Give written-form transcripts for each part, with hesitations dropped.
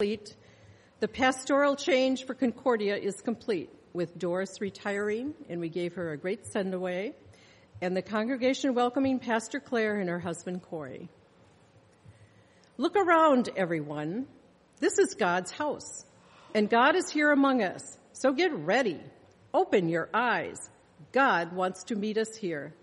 The pastoral change for Concordia is complete, with Doris retiring, and we gave her a great send-away, and the congregation welcoming Pastor Claire and her husband Corey. Look around, everyone. This is God's house, and God is here among us. So get ready. Open your eyes. God wants to meet us here.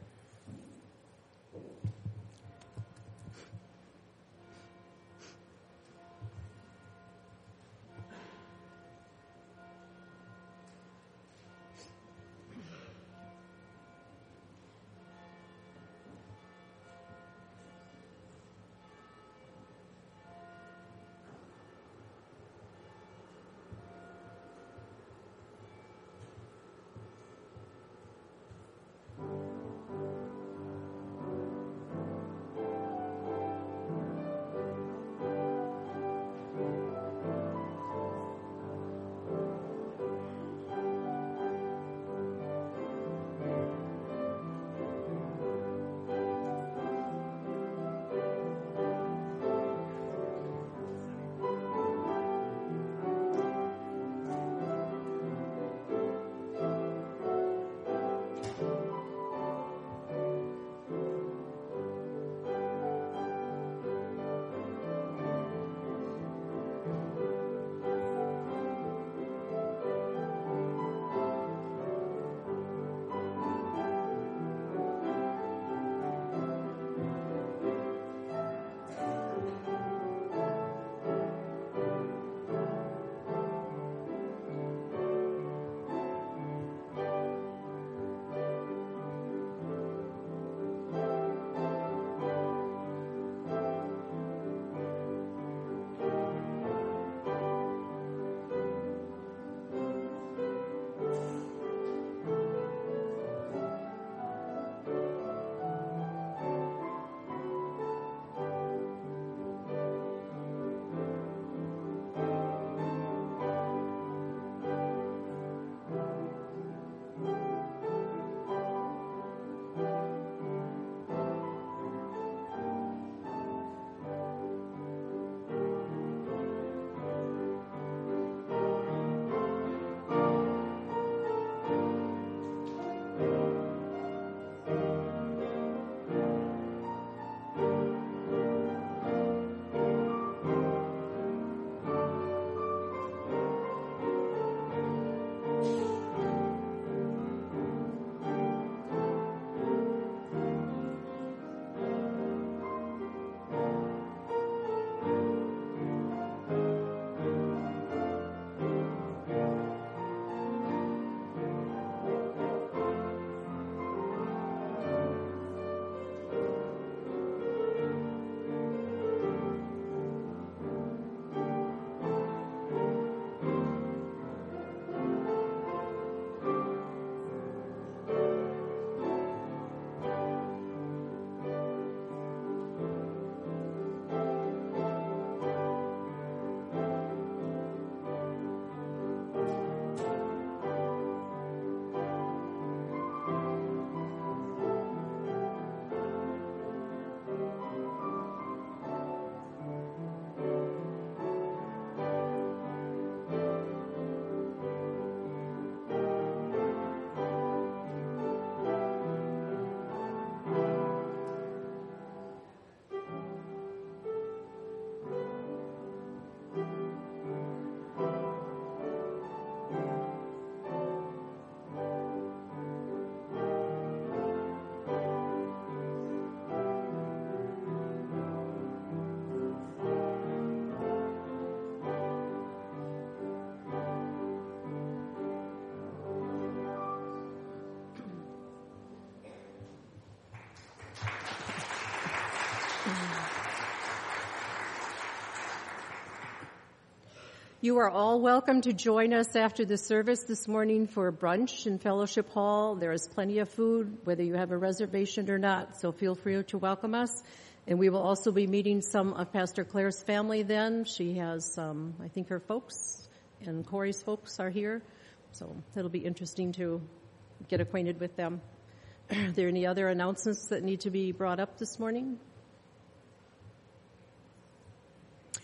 You are all welcome to join us after the service this morning for brunch in Fellowship Hall. There is plenty of food, whether you have a reservation or not, so feel free to welcome us. And we will also be meeting some of Pastor Claire's family then. She has, I think her folks and Corey's folks are here, so it'll be interesting to get acquainted with them. Are there any other announcements that need to be brought up this morning?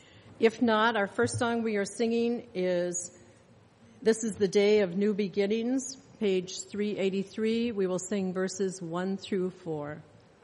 If not, our first song we are singing is This is the Day of New Beginnings, page 383. We will sing verses 1 through 4.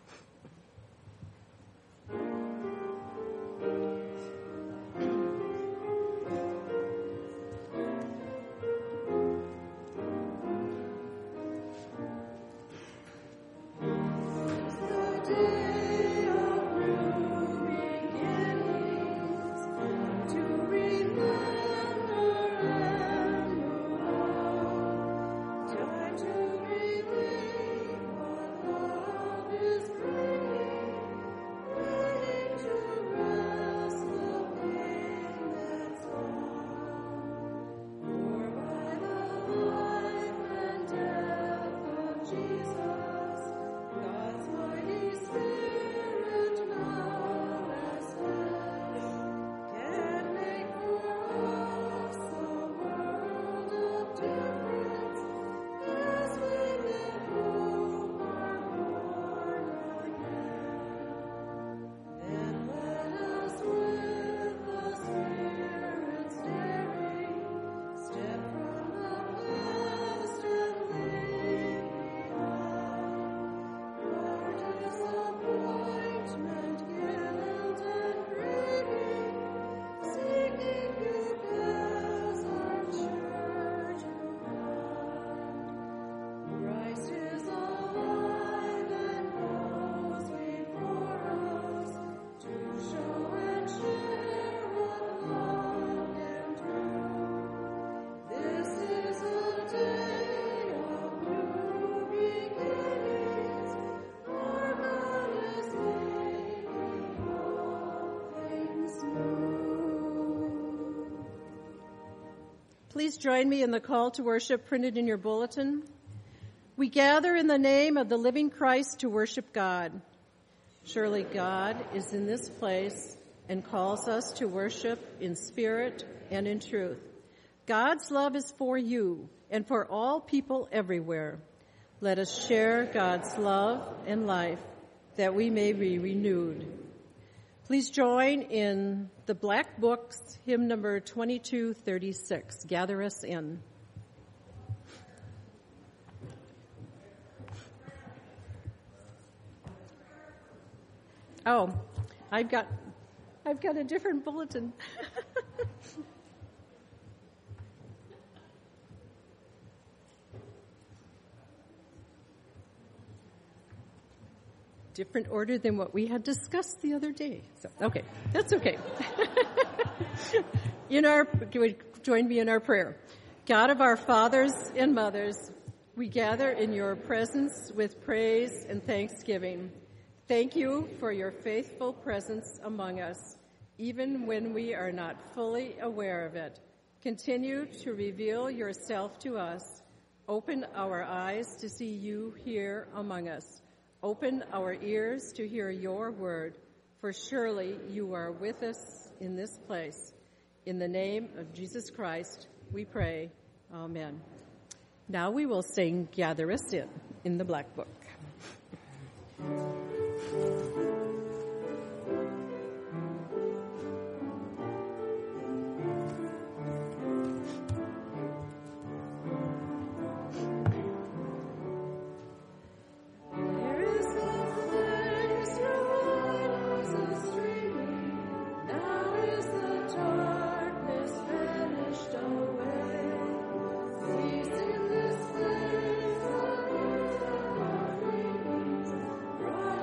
Please join me in the call to worship printed in your bulletin. We gather in the name of the living Christ to worship God. Surely God is in this place and calls us to worship in spirit and in truth. God's love is for you and for all people everywhere. Let us share God's love and life that we may be renewed. Please join in the Black Books, hymn number 2236, Gather Us In. Oh, I've got a different bulletin. Different order than what we had discussed the other day. So, okay, that's okay. Join me in our prayer. God of our fathers and mothers, we gather in your presence with praise and thanksgiving. Thank you for your faithful presence among us, even when we are not fully aware of it. Continue to reveal yourself to us. Open our eyes to see you here among us. Open our ears to hear your word, for surely you are with us in this place. In the name of Jesus Christ, we pray. Amen. Now we will sing Gather Us in the Black Book. Right.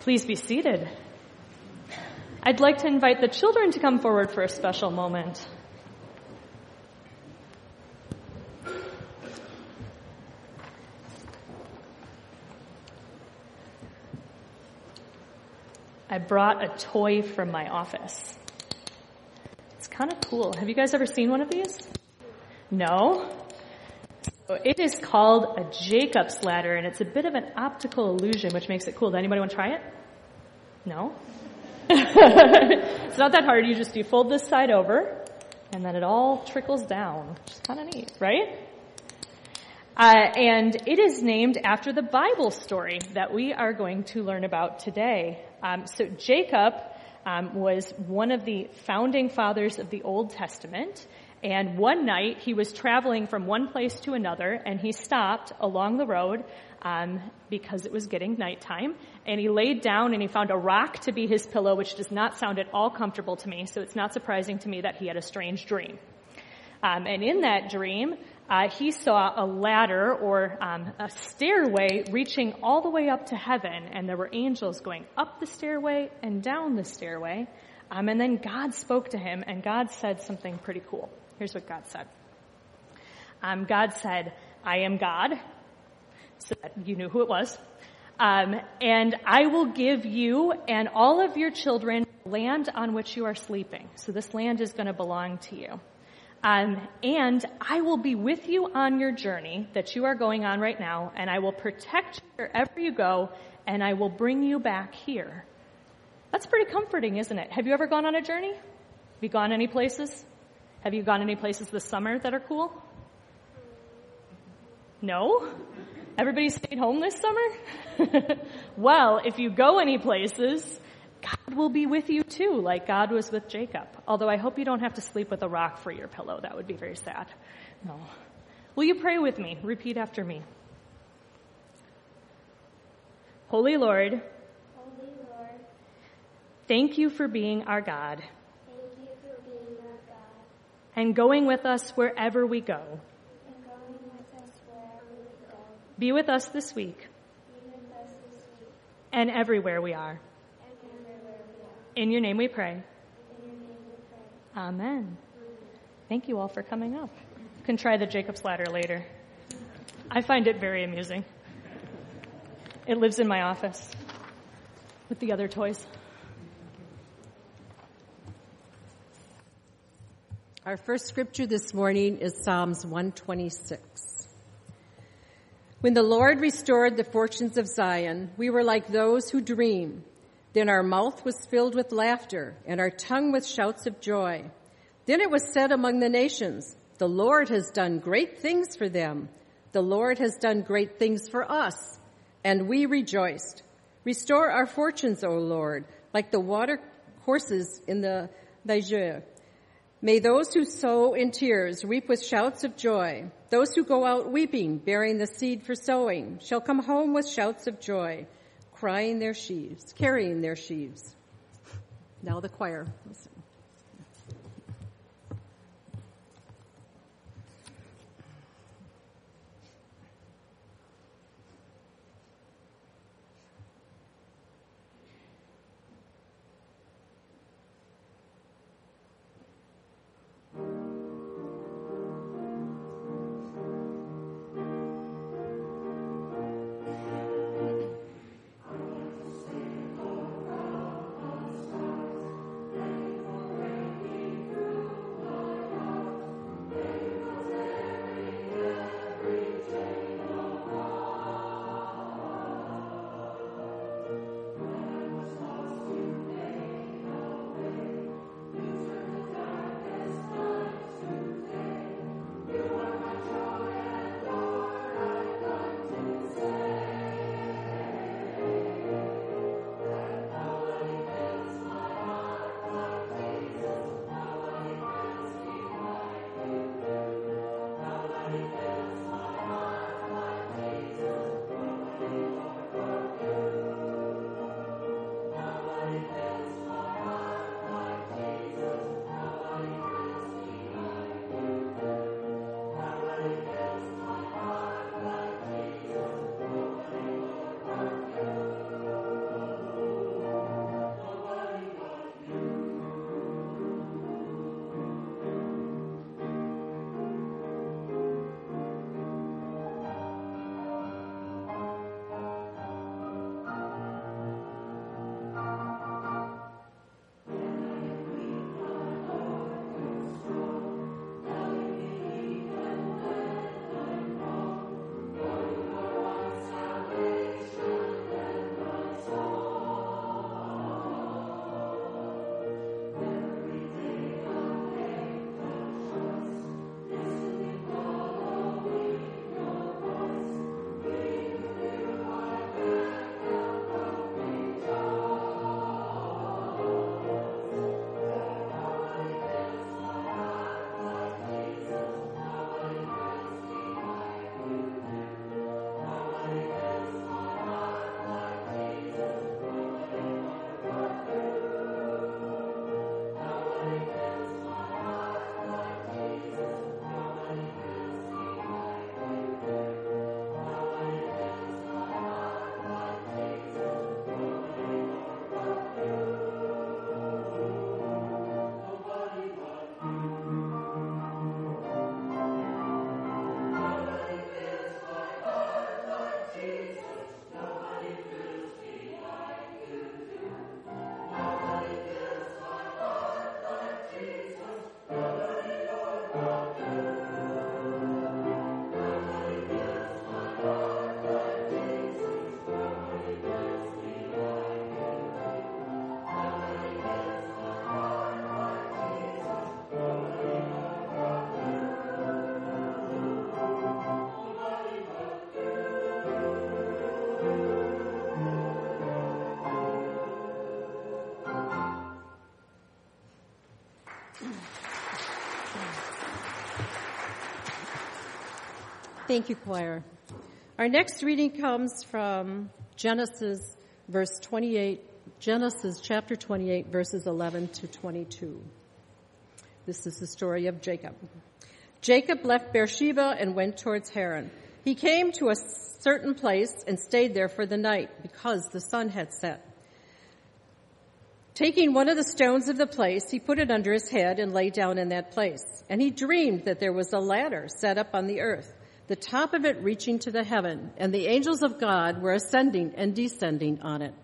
Please be seated. I'd like to invite the children to come forward for a special moment. I brought a toy from my office. It's kind of cool. Have you guys ever seen one of these? No? So it is called a Jacob's ladder, and it's a bit of an optical illusion, which makes it cool. Does anybody want to try it? No? It's not that hard. You fold this side over, and then it all trickles down, which is kind of neat, right? And it is named after the Bible story that we are going to learn about today. So Jacob was one of the founding fathers of the Old Testament. And one night he was traveling from one place to another, and he stopped along the road because it was getting nighttime. And he laid down and he found a rock to be his pillow, which does not sound at all comfortable to me. So it's not surprising to me that he had a strange dream. And in that dream, he saw a ladder or a stairway reaching all the way up to heaven. And there were angels going up the stairway and down the stairway. And then God spoke to him, and God said something pretty cool. Here's what God said. God said, I am God, so that you knew who it was. And I will give you and all of your children land on which you are sleeping. So this land is going to belong to you. And I will be with you on your journey that you are going on right now, and I will protect you wherever you go, and I will bring you back here. That's pretty comforting, isn't it? Have you ever gone on a journey? Have you gone any places? Have you gone any places this summer that are cool? No? Everybody stayed home this summer? Well, if you go any places, God will be with you too, like God was with Jacob. Although I hope you don't have to sleep with a rock for your pillow. That would be very sad. No. Will you pray with me? Repeat after me. Holy Lord, thank you for being our God. And going with us wherever we go. Be with us this week. And everywhere we are. In your name we pray. Amen. Thank you all for coming up. You can try the Jacob's ladder later. I find it very amusing. It lives in my office with the other toys. Our first scripture this morning is Psalms 126. When the Lord restored the fortunes of Zion, we were like those who dream. Then our mouth was filled with laughter, and our tongue with shouts of joy. Then it was said among the nations, the Lord has done great things for them. The Lord has done great things for us, and we rejoiced. Restore our fortunes, O Lord, like the water courses in the Niger. May those who sow in tears reap with shouts of joy. Those who go out weeping, bearing the seed for sowing, shall come home with shouts of joy, carrying their sheaves. Now the choir. Listen. Thank you, choir. Our next reading comes from Genesis chapter 28, verses 11 to 22. This is the story of Jacob. Jacob left Beersheba and went towards Haran. He came to a certain place and stayed there for the night because the sun had set. Taking one of the stones of the place, he put it under his head and lay down in that place. And he dreamed that there was a ladder set up on the earth, the top of it reaching to the heaven, and the angels of God were ascending and descending on it.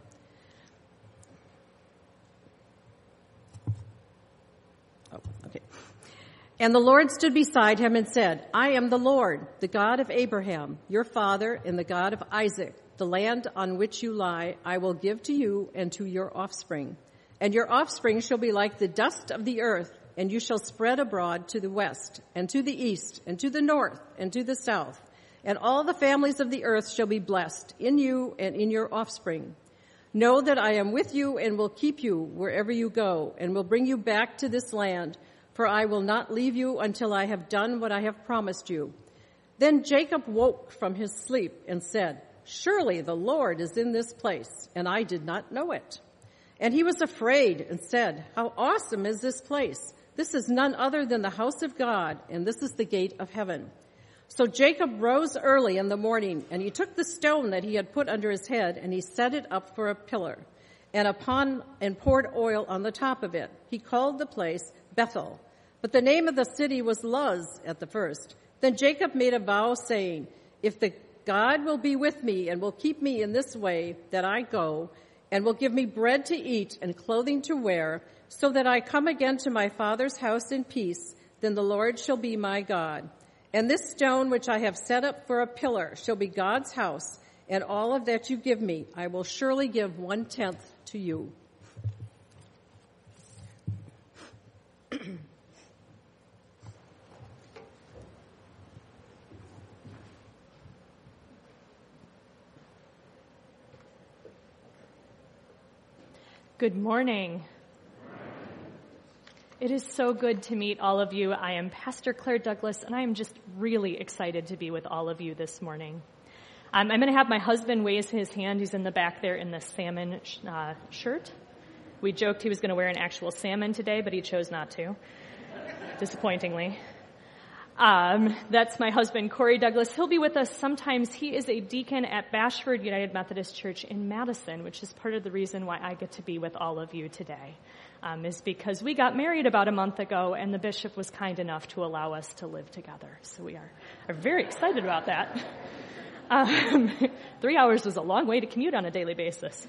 And the Lord stood beside him and said, I am the Lord, the God of Abraham, your father, and the God of Isaac. The land on which you lie I will give to you and to your offspring. And your offspring shall be like the dust of the earth, and you shall spread abroad to the west, and to the east, and to the north, and to the south. And all the families of the earth shall be blessed in you and in your offspring. Know that I am with you and will keep you wherever you go, and will bring you back to this land, for I will not leave you until I have done what I have promised you. Then Jacob woke from his sleep and said, Surely the Lord is in this place, and I did not know it. And he was afraid and said, How awesome is this place! This is none other than the house of God, and this is the gate of heaven. So Jacob rose early in the morning, and he took the stone that he had put under his head, and he set it up for a pillar, and poured oil on the top of it. He called the place Bethel, but the name of the city was Luz at the first. Then Jacob made a vow, saying, If the God will be with me and will keep me in this way that I go, and will give me bread to eat and clothing to wear, so that I come again to my father's house in peace, then the Lord shall be my God. And this stone which I have set up for a pillar shall be God's house, and all of that you give me I will surely give 1/10 to you. Good morning. It is so good to meet all of you. I am Pastor Claire Douglas, and I am just really excited to be with all of you this morning. I'm going to have my husband raise his hand. He's in the back there in the salmon shirt. We joked he was going to wear an actual salmon today, but he chose not to, disappointingly. That's my husband, Corey Douglas. He'll be with us sometimes. He is a deacon at Bashford United Methodist Church in Madison, which is part of the reason why I get to be with all of you today, is because we got married about a month ago, and the bishop was kind enough to allow us to live together. So we are very excited about that. 3 hours was a long way to commute on a daily basis.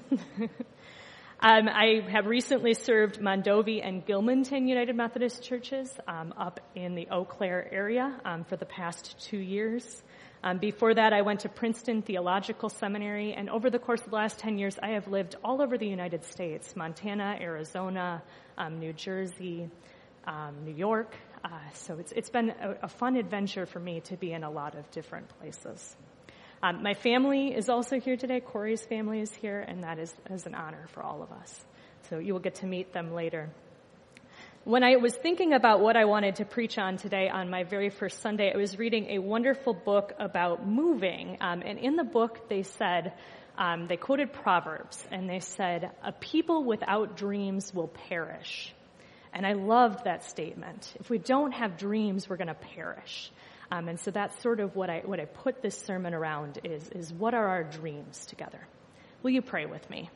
I have recently served Mondovi and Gilmanton United Methodist churches up in the Eau Claire area for the past 2 years. Before that, I went to Princeton Theological Seminary, and over the course of the last 10 years, I have lived all over the United States, Montana, Arizona, New Jersey, New York. So it's been a fun adventure for me to be in a lot of different places. My family is also here today. Corey's family is here, and that is an honor for all of us. So you will get to meet them later. When I was thinking about what I wanted to preach on today on my very first Sunday, I was reading a wonderful book about moving. And in the book, they said, they quoted Proverbs, and they said, a people without dreams will perish. And I loved that statement. If we don't have dreams, we're going to perish. And so that's sort of what I put this sermon around is what are our dreams together? Will you pray with me?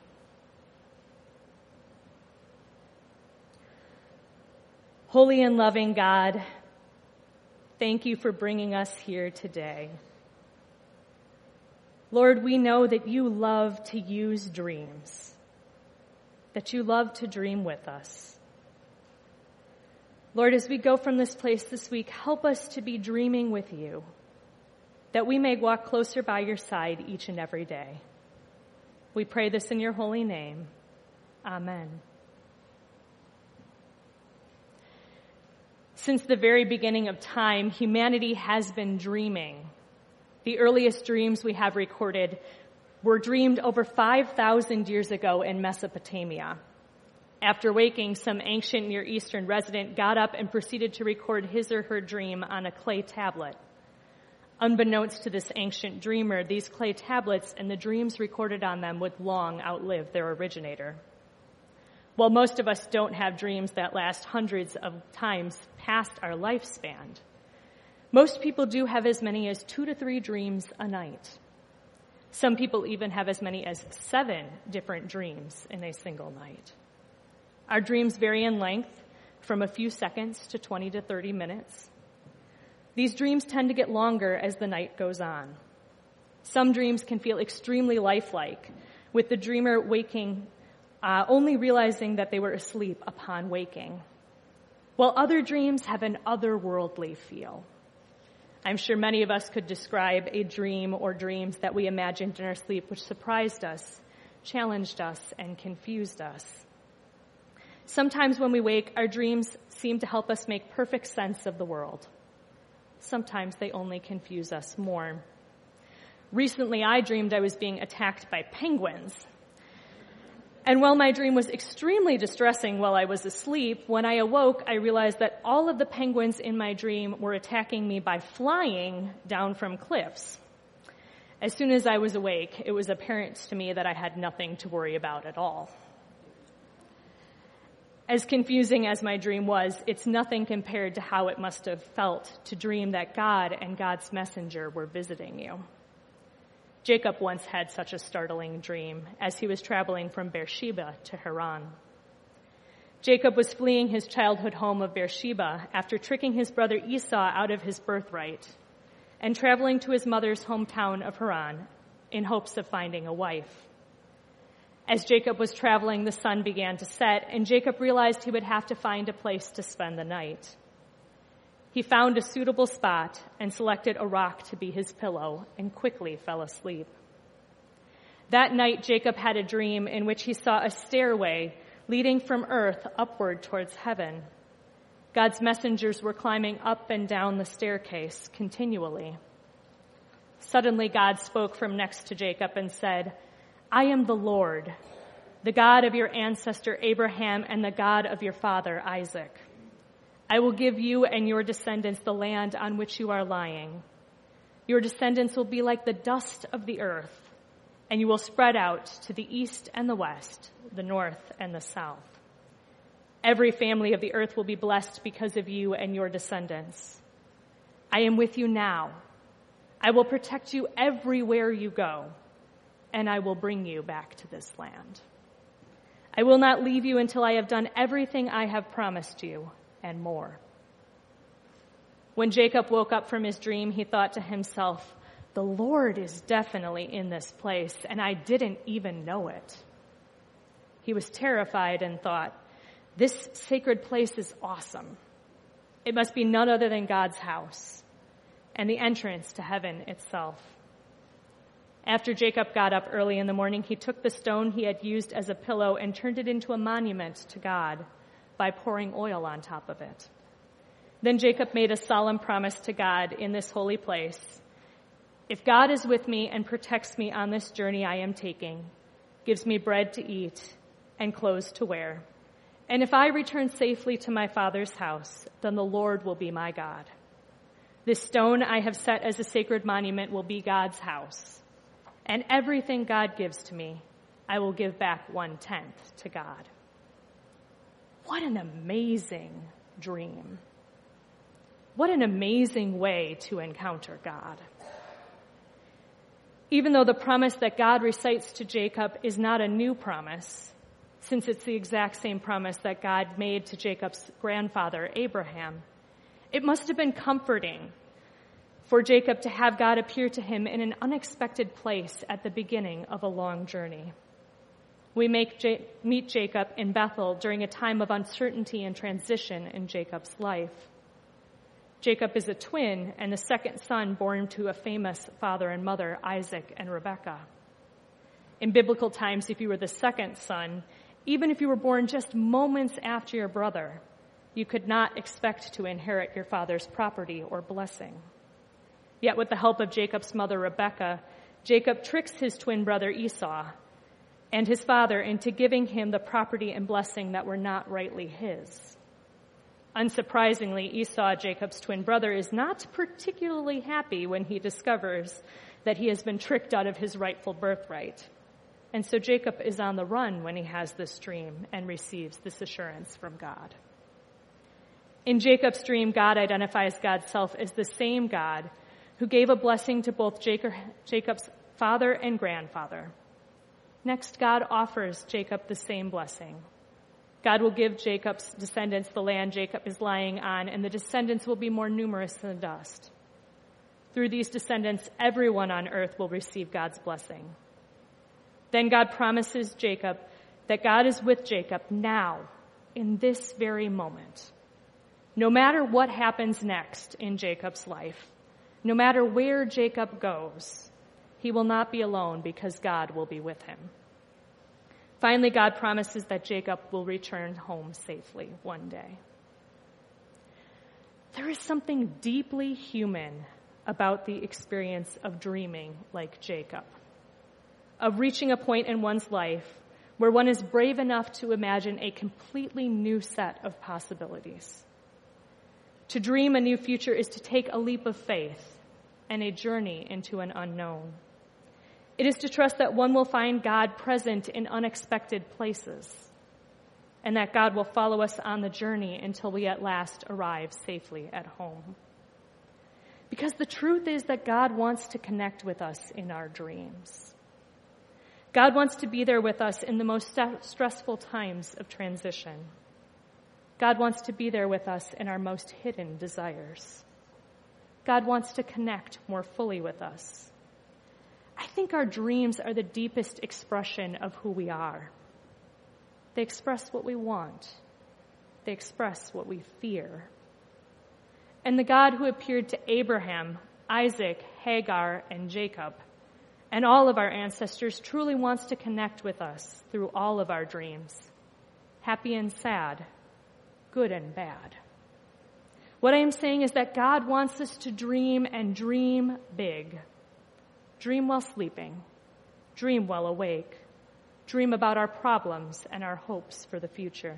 Holy and loving God, thank you for bringing us here today. Lord, we know that you love to use dreams, that you love to dream with us. Lord, as we go from this place this week, help us to be dreaming with you, that we may walk closer by your side each and every day. We pray this in your holy name. Amen. Since the very beginning of time, humanity has been dreaming. The earliest dreams we have recorded were dreamed over 5,000 years ago in Mesopotamia. After waking, some ancient Near Eastern resident got up and proceeded to record his or her dream on a clay tablet. Unbeknownst to this ancient dreamer, these clay tablets and the dreams recorded on them would long outlive their originator. While most of us don't have dreams that last hundreds of times past our lifespan, most people do have as many as 2 to 3 dreams a night. Some people even have as many as 7 different dreams in a single night. Our dreams vary in length from a few seconds to 20 to 30 minutes. These dreams tend to get longer as the night goes on. Some dreams can feel extremely lifelike, with the dreamer waking, only realizing that they were asleep upon waking, while other dreams have an otherworldly feel. I'm sure many of us could describe a dream or dreams that we imagined in our sleep which surprised us, challenged us, and confused us. Sometimes when we wake, our dreams seem to help us make perfect sense of the world. Sometimes they only confuse us more. Recently, I dreamed I was being attacked by penguins. And while my dream was extremely distressing while I was asleep, when I awoke, I realized that all of the penguins in my dream were attacking me by flying down from cliffs. As soon as I was awake, it was apparent to me that I had nothing to worry about at all. As confusing as my dream was, it's nothing compared to how it must have felt to dream that God and God's messenger were visiting you. Jacob once had such a startling dream as he was traveling from Beersheba to Haran. Jacob was fleeing his childhood home of Beersheba after tricking his brother Esau out of his birthright and traveling to his mother's hometown of Haran in hopes of finding a wife. As Jacob was traveling, the sun began to set, and Jacob realized he would have to find a place to spend the night. He found a suitable spot and selected a rock to be his pillow and quickly fell asleep. That night, Jacob had a dream in which he saw a stairway leading from earth upward towards heaven. God's messengers were climbing up and down the staircase continually. Suddenly, God spoke from next to Jacob and said, "I am the Lord, the God of your ancestor Abraham and the God of your father Isaac. I will give you and your descendants the land on which you are lying. Your descendants will be like the dust of the earth, and you will spread out to the east and the west, the north and the south. Every family of the earth will be blessed because of you and your descendants. I am with you now. I will protect you everywhere you go, and I will bring you back to this land. I will not leave you until I have done everything I have promised you, and more." When Jacob woke up from his dream, he thought to himself, "The Lord is definitely in this place, and I didn't even know it." He was terrified and thought, "This sacred place is awesome. It must be none other than God's house and the entrance to heaven itself." After Jacob got up early in the morning, he took the stone he had used as a pillow and turned it into a monument to God by pouring oil on top of it. Then Jacob made a solemn promise to God in this holy place. "If God is with me and protects me on this journey I am taking, gives me bread to eat and clothes to wear, and if I return safely to my father's house, then the Lord will be my God. This stone I have set as a sacred monument will be God's house. And everything God gives to me, I will give back 1/10 to God." What an amazing dream. What an amazing way to encounter God. Even though the promise that God recites to Jacob is not a new promise, since it's the exact same promise that God made to Jacob's grandfather, Abraham, it must have been comforting for Jacob to have God appear to him in an unexpected place at the beginning of a long journey. We meet Jacob in Bethel during a time of uncertainty and transition in Jacob's life. Jacob is a twin and the second son born to a famous father and mother, Isaac and Rebekah. In biblical times, if you were the second son, even if you were born just moments after your brother, you could not expect to inherit your father's property or blessing. Yet with the help of Jacob's mother, Rebekah, Jacob tricks his twin brother Esau and his father into giving him the property and blessing that were not rightly his. Unsurprisingly, Esau, Jacob's twin brother, is not particularly happy when he discovers that he has been tricked out of his rightful birthright. And so Jacob is on the run when he has this dream and receives this assurance from God. In Jacob's dream, God identifies God's self as the same God who gave a blessing to both Jacob's father and grandfather. Next, God offers Jacob the same blessing. God will give Jacob's descendants the land Jacob is lying on, and the descendants will be more numerous than dust. Through these descendants, everyone on earth will receive God's blessing. Then God promises Jacob that God is with Jacob now, in this very moment. No matter what happens next in Jacob's life, no matter where Jacob goes, he will not be alone because God will be with him. Finally, God promises that Jacob will return home safely one day. There is something deeply human about the experience of dreaming like Jacob, of reaching a point in one's life where one is brave enough to imagine a completely new set of possibilities. To dream a new future is to take a leap of faith and a journey into an unknown. It is to trust that one will find God present in unexpected places, and that God will follow us on the journey until we at last arrive safely at home. Because the truth is that God wants to connect with us in our dreams. God wants to be there with us in the most stressful times of transition. God wants to be there with us in our most hidden desires. God wants to connect more fully with us. I think our dreams are the deepest expression of who we are. They express what we want. They express what we fear. And the God who appeared to Abraham, Isaac, Hagar, and Jacob, and all of our ancestors truly wants to connect with us through all of our dreams, happy and sad, good and bad. What I am saying is that God wants us to dream and dream big. Dream while sleeping. Dream while awake. Dream about our problems and our hopes for the future.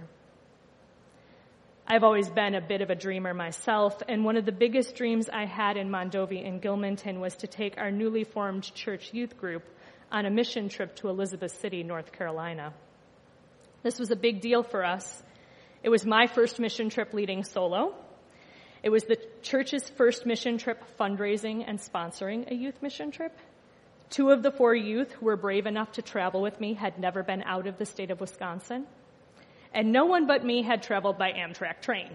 I've always been a bit of a dreamer myself, and one of the biggest dreams I had in Mondovi and Gilmanton was to take our newly formed church youth group on a mission trip to Elizabeth City, North Carolina. This was a big deal for us. It was my first mission trip leading solo. It was the church's first mission trip fundraising and sponsoring a youth mission trip. 2 of the 4 youth who were brave enough to travel with me had never been out of the state of Wisconsin. And no one but me had traveled by Amtrak train.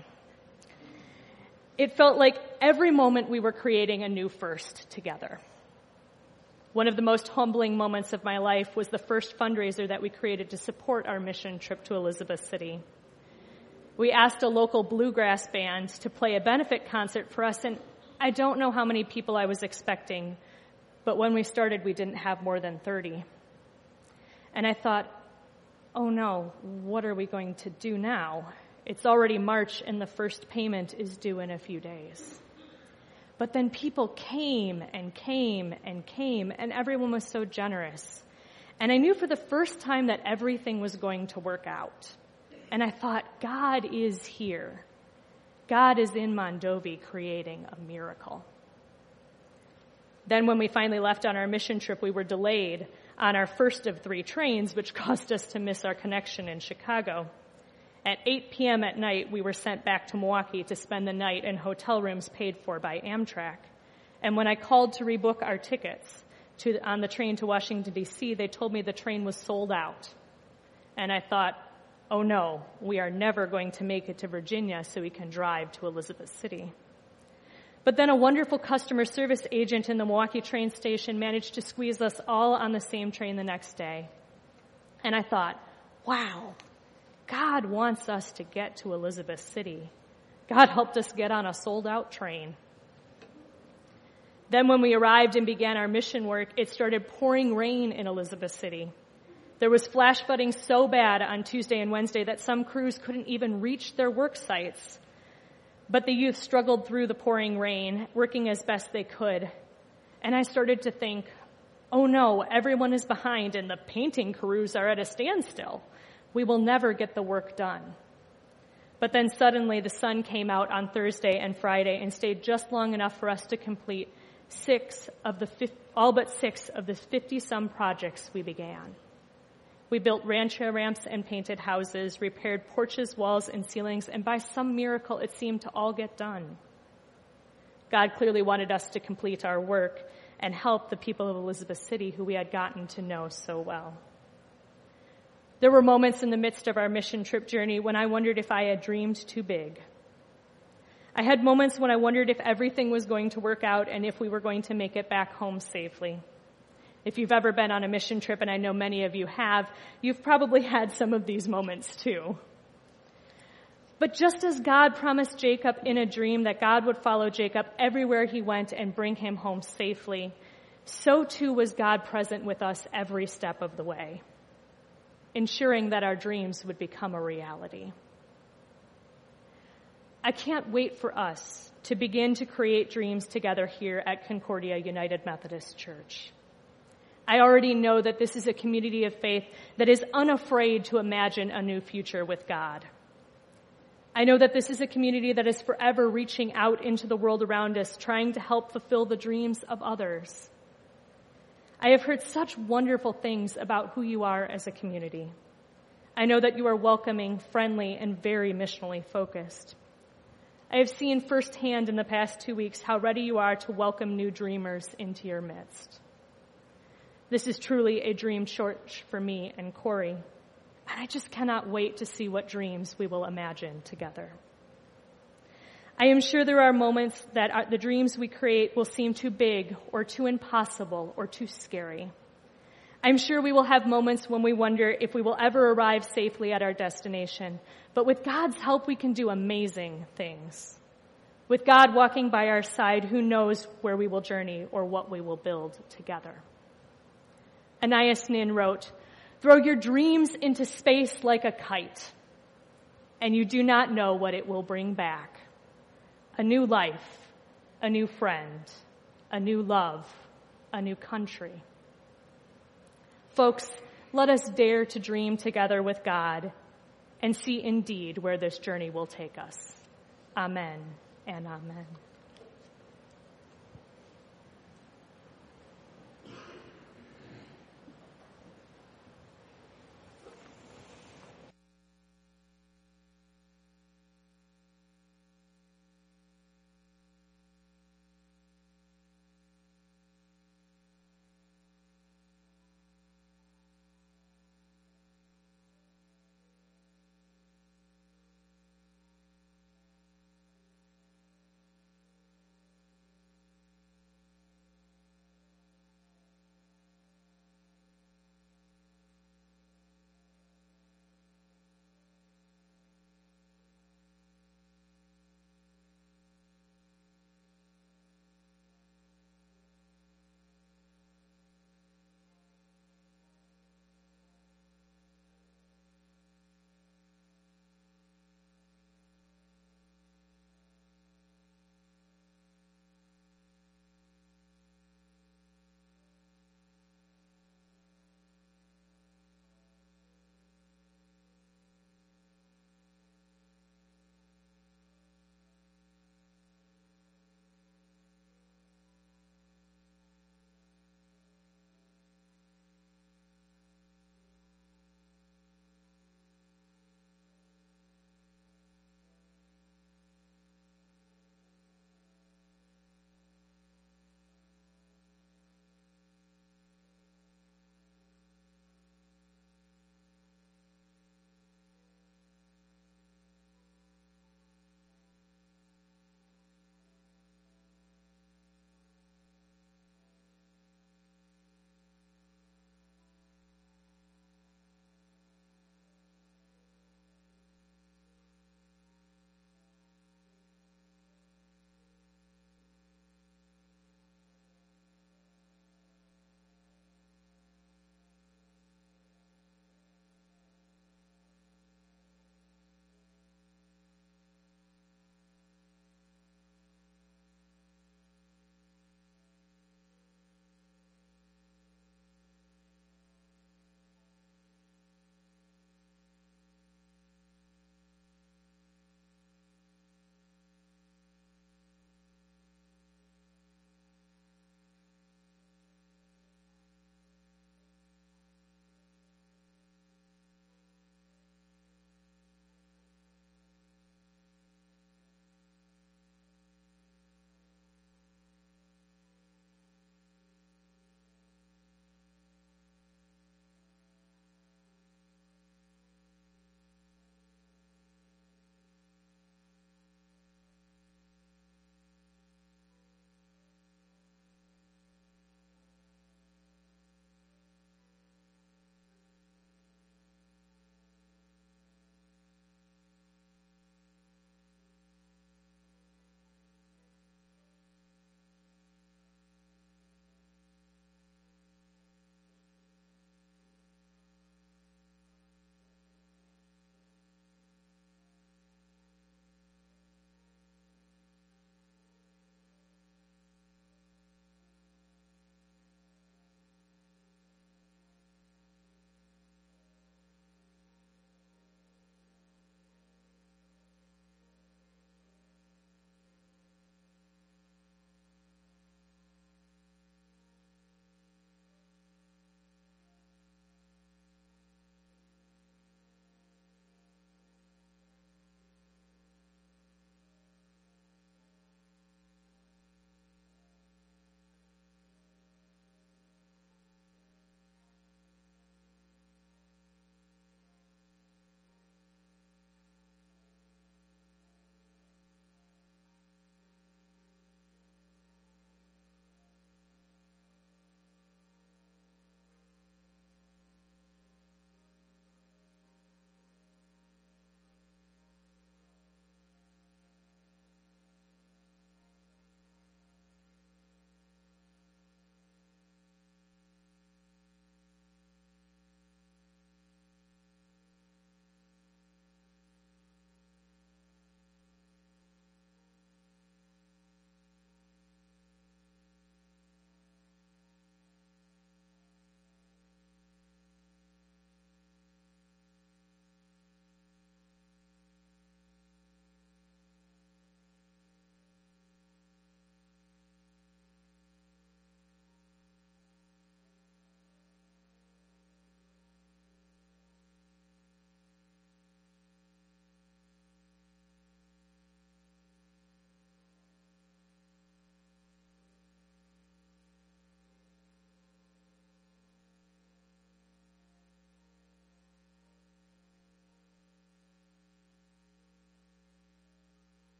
It felt like every moment we were creating a new first together. One of the most humbling moments of my life was the first fundraiser that we created to support our mission trip to Elizabeth City. We asked a local bluegrass band to play a benefit concert for us, and I don't know how many people I was expecting, but when we started, we didn't have more than 30. And I thought, oh no, what are we going to do now? It's already March, and the first payment is due in a few days. But then people came and came and came, and everyone was so generous. And I knew for the first time that everything was going to work out. And I thought, God is here. God is in Mondovi creating a miracle. Then when we finally left on our mission trip, we were delayed on our first of 3 trains, which caused us to miss our connection in Chicago. At 8 p.m. at night, we were sent back to Milwaukee to spend the night in hotel rooms paid for by Amtrak. And when I called to rebook our tickets on the train to Washington, D.C., they told me the train was sold out. And I thought, oh no, we are never going to make it to Virginia so we can drive to Elizabeth City. But then a wonderful customer service agent in the Milwaukee train station managed to squeeze us all on the same train the next day. And I thought, wow, God wants us to get to Elizabeth City. God helped us get on a sold-out train. Then when we arrived and began our mission work, it started pouring rain in Elizabeth City. There was flash flooding so bad on Tuesday and Wednesday that some crews couldn't even reach their work sites. But the youth struggled through the pouring rain, working as best they could. And I started to think, oh no, everyone is behind and the painting crews are at a standstill. We will never get the work done. But then suddenly the sun came out on Thursday and Friday and stayed just long enough for us to complete all but six of the 50-some projects we began. We built rancho ramps and painted houses, repaired porches, walls, and ceilings, and by some miracle it seemed to all get done. God clearly wanted us to complete our work and help the people of Elizabeth City who we had gotten to know so well. There were moments in the midst of our mission trip journey when I wondered if I had dreamed too big. I had moments when I wondered if everything was going to work out and if we were going to make it back home safely. If you've ever been on a mission trip, and I know many of you have, you've probably had some of these moments too. But just as God promised Jacob in a dream that God would follow Jacob everywhere he went and bring him home safely, so too was God present with us every step of the way, ensuring that our dreams would become a reality. I can't wait for us to begin to create dreams together here at Concordia United Methodist Church. I already know that this is a community of faith that is unafraid to imagine a new future with God. I know that this is a community that is forever reaching out into the world around us, trying to help fulfill the dreams of others. I have heard such wonderful things about who you are as a community. I know that you are welcoming, friendly, and very missionally focused. I have seen firsthand in the past 2 weeks how ready you are to welcome new dreamers into your midst. This is truly a dream church for me and Corey. And I just cannot wait to see what dreams we will imagine together. I am sure there are moments that the dreams we create will seem too big or too impossible or too scary. I'm sure we will have moments when we wonder if we will ever arrive safely at our destination. But with God's help, we can do amazing things. With God walking by our side, who knows where we will journey or what we will build together. Anais Nin wrote, "Throw your dreams into space like a kite, and you do not know what it will bring back. A new life, a new friend, a new love, a new country." Folks, let us dare to dream together with God and see indeed where this journey will take us. Amen and amen.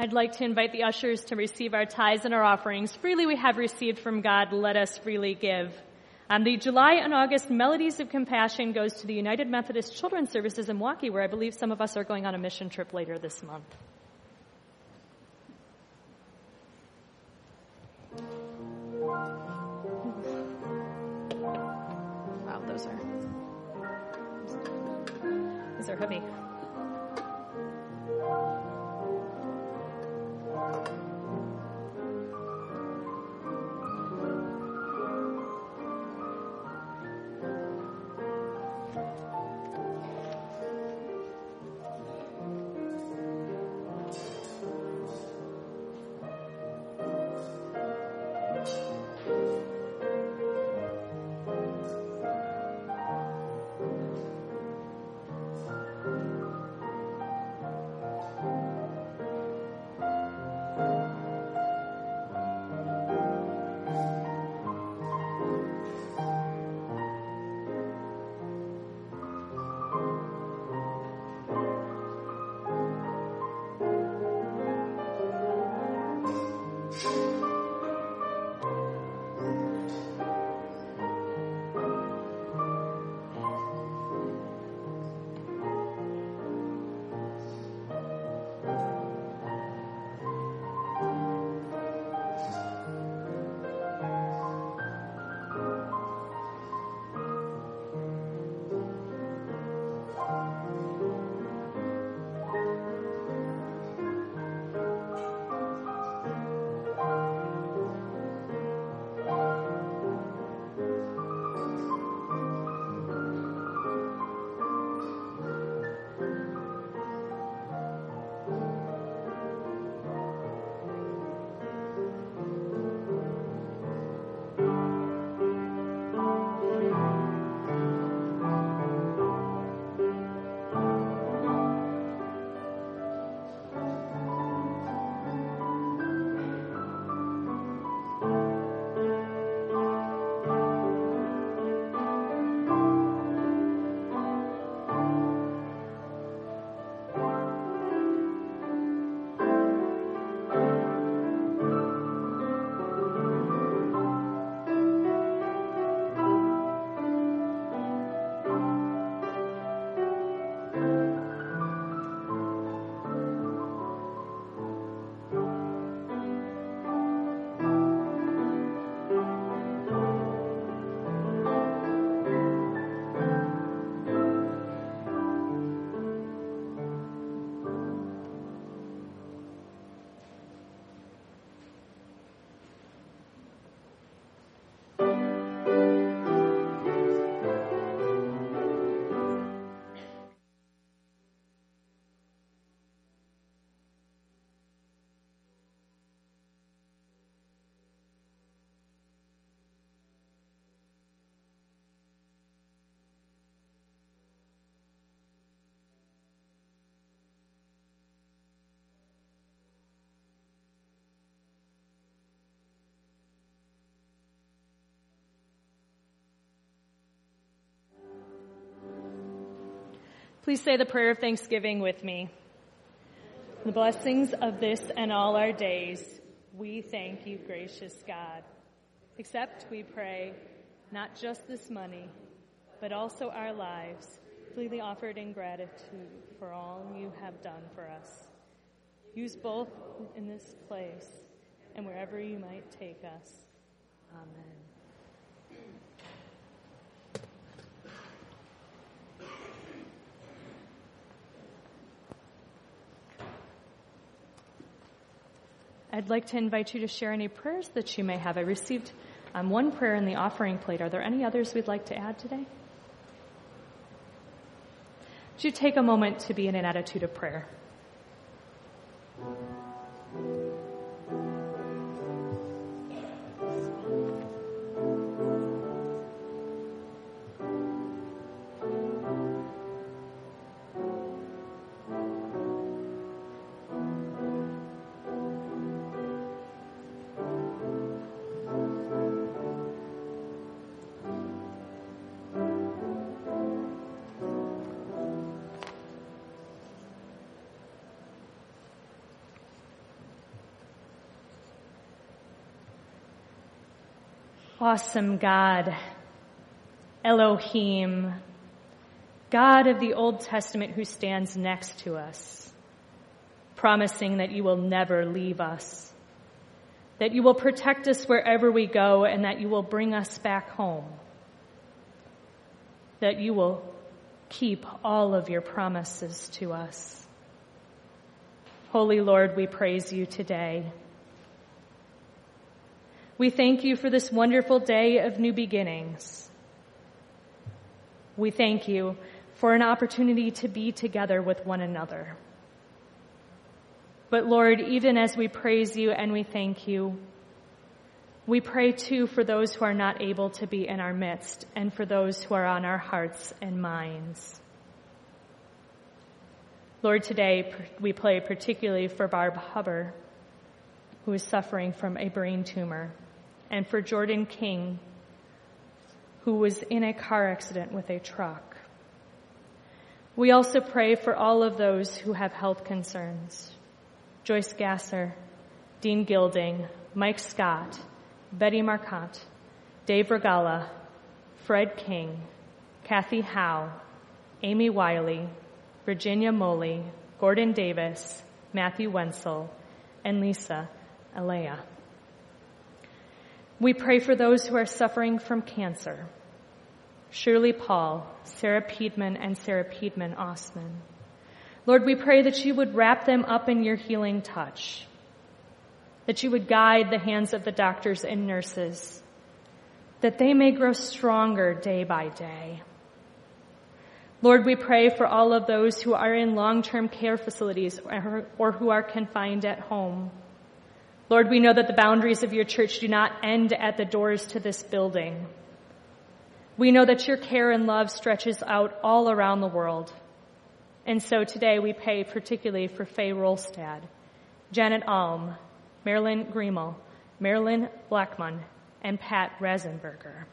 I'd like to invite the ushers to receive our tithes and our offerings. Freely we have received from God, let us freely give. The July and August Melodies of Compassion goes to the United Methodist Children's Services in Milwaukee, where I believe some of us are going on a mission trip later this month. Wow, those are heavy. Please say the prayer of thanksgiving with me. The blessings of this and all our days, we thank you, gracious God. Accept, we pray, not just this money, but also our lives, freely offered in gratitude for all you have done for us. Use both in this place and wherever you might take us. Amen. I'd like to invite you to share any prayers that you may have. I received one prayer in the offering plate. Are there any others we'd like to add today? Would you take a moment to be in an attitude of prayer? Awesome God, Elohim, God of the Old Testament who stands next to us, promising that you will never leave us, that you will protect us wherever we go, and that you will bring us back home, that you will keep all of your promises to us. Holy Lord, we praise you today. We thank you for this wonderful day of new beginnings. We thank you for an opportunity to be together with one another. But Lord, even as we praise you and we thank you, we pray too for those who are not able to be in our midst and for those who are on our hearts and minds. Lord, today we pray particularly for Barb Huber, who is suffering from a brain tumor, and for Jordan King, who was in a car accident with a truck. We also pray for all of those who have health concerns. Joyce Gasser, Dean Gilding, Mike Scott, Betty Marcotte, Dave Regala, Fred King, Kathy Howe, Amy Wiley, Virginia Moley, Gordon Davis, Matthew Wenzel, and Lisa Alea. We pray for those who are suffering from cancer. Shirley Paul, Sarah Piedman, and Sarah Piedman Osman. Lord, we pray that you would wrap them up in your healing touch, that you would guide the hands of the doctors and nurses, that they may grow stronger day by day. Lord, we pray for all of those who are in long-term care facilities or who are confined at home. Lord, we know that the boundaries of your church do not end at the doors to this building. We know that your care and love stretches out all around the world. And so today we pray particularly for Faye Rolstad, Janet Alm, Marilyn Griemel, Marilyn Blackman, and Pat Rasenberger.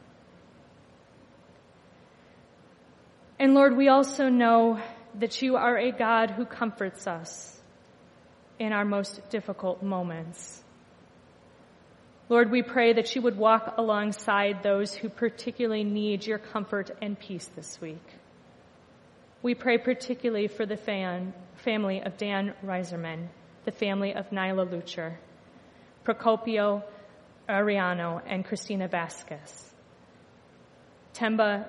And Lord, we also know that you are a God who comforts us in our most difficult moments. Lord, we pray that you would walk alongside those who particularly need your comfort and peace this week. We pray particularly for the family of Dan Reiserman, the family of Nyla Lucher, Procopio Ariano, and Christina Vasquez, Temba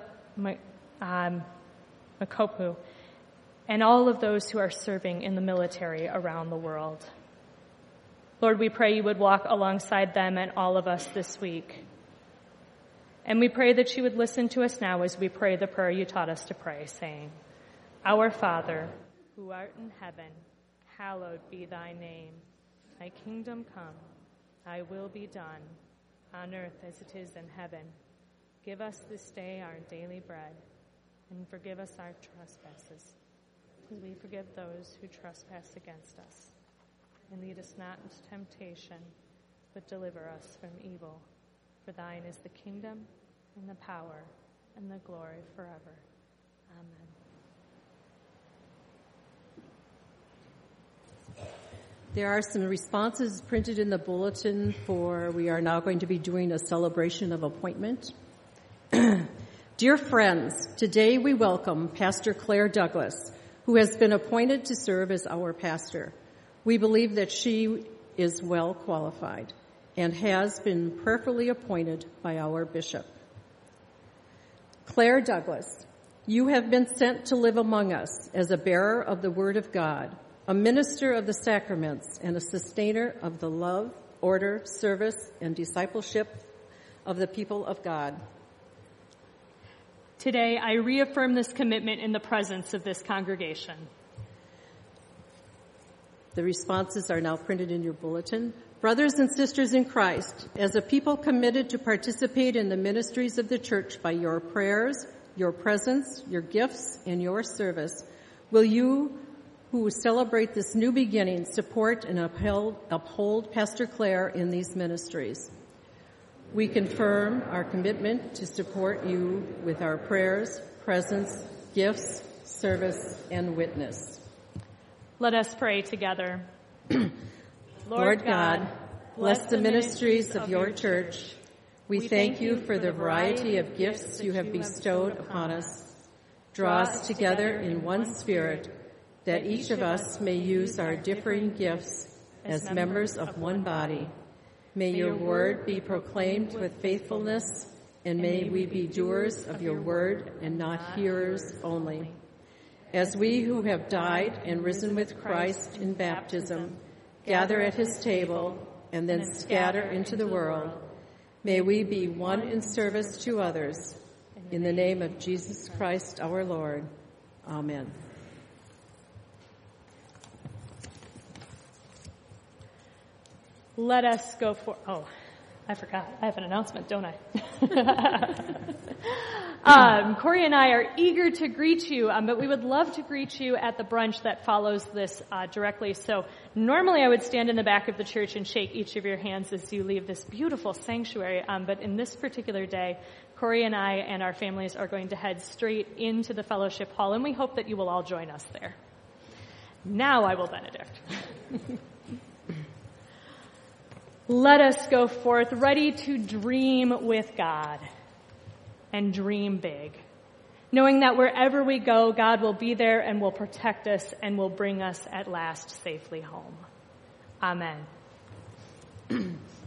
Makopu, and all of those who are serving in the military around the world. Lord, we pray you would walk alongside them and all of us this week. And we pray that you would listen to us now as we pray the prayer you taught us to pray, saying, Our Father, who art in heaven, hallowed be thy name. Thy kingdom come, thy will be done, on earth as it is in heaven. Give us this day our daily bread, and forgive us our trespasses, as we forgive those who trespass against us. And lead us not into temptation, but deliver us from evil. For thine is the kingdom, and the power, and the glory forever. Amen. There are some responses printed in the bulletin we are now going to be doing a celebration of appointment. Dear friends, today we welcome Pastor Claire Douglas, who has been appointed to serve as our pastor. We believe that she is well qualified and has been prayerfully appointed by our bishop. Claire Douglas, you have been sent to live among us as a bearer of the word of God, a minister of the sacraments, and a sustainer of the love, order, service, and discipleship of the people of God. Today, I reaffirm this commitment in the presence of this congregation. The responses are now printed in your bulletin. Brothers and sisters in Christ, as a people committed to participate in the ministries of the church by your prayers, your presence, your gifts, and your service, will you who celebrate this new beginning support and uphold Pastor Claire in these ministries? We confirm our commitment to support you with our prayers, presence, gifts, service, and witness. Let us pray together. Lord God, bless the ministries of your church. We thank you for the variety of gifts you have bestowed upon us. Draw us together in one spirit, that each of us may use our differing gifts as members of one body. May your word be proclaimed with faithfulness, and may we be doers of your word and not hearers only. As we who have died and risen with Christ in baptism gather at his table and then scatter into the world, may we be one in service to others. In the name of Jesus Christ our Lord. Amen. Let us go for... Oh, I forgot. I have an announcement, don't I? Corey and I are eager to greet you, but we would love to greet you at the brunch that follows this directly. So normally I would stand in the back of the church and shake each of your hands as you leave this beautiful sanctuary. But in this particular day, Corey and I and our families are going to head straight into the fellowship hall, and we hope that you will all join us there. Now I will benedict. Let us go forth ready to dream with God and dream big, knowing that wherever we go, God will be there and will protect us and will bring us at last safely home. Amen.